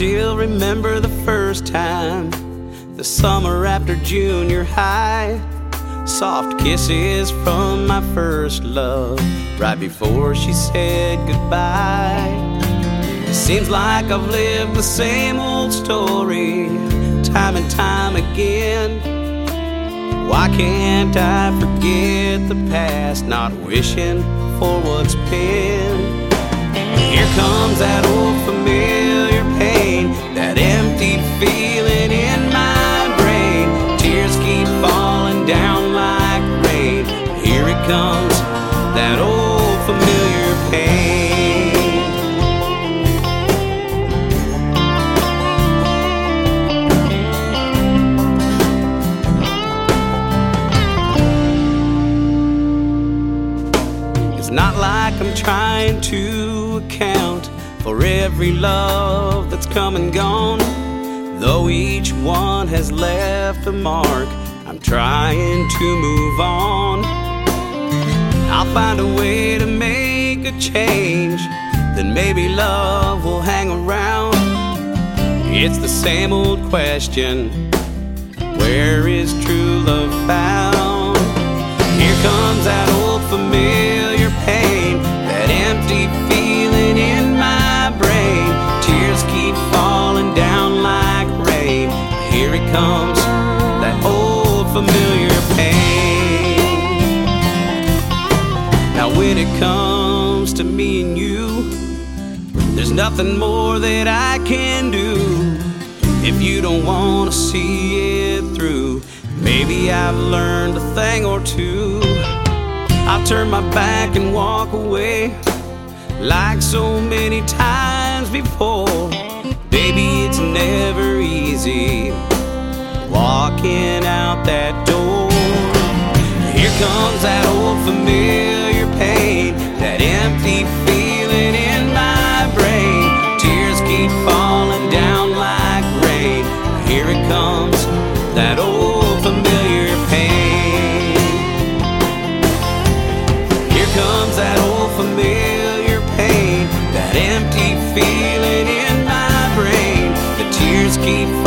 still remember the first time, the summer after junior high. Soft kisses from my first love, right before she said goodbye. It seems like I've lived the same old story, time and time again. Why can't I forget the past, not wishing for what's been? Here comes that old familiar pain, that empty feeling in my brain. Tears keep falling down like rain. Here it comes, that old familiar pain. It's not like I'm trying to account for every love that's come and gone. Though each one has left a mark, I'm trying to move on. I'll find a way to make a change, then maybe love will hang around. It's the same old question, where is true love found? Here comes that old familiar pain, that empty feeling in my brain. Tears keep falling down like rain. Here it comes, that old familiar pain. Now when it comes to me and you, there's nothing more that I can do. If you don't want to see it through, maybe I've learned a thing or two. I'll turn my back and walk away, like so many times before. Baby, it's never easy walking out that door. Here comes that old familiar pain, that empty feeling in my brain. Tears keep falling down like rain. Here it comes, that old familiar pain. Here comes that old familiar pain, that empty feeling in my brain. The tears keep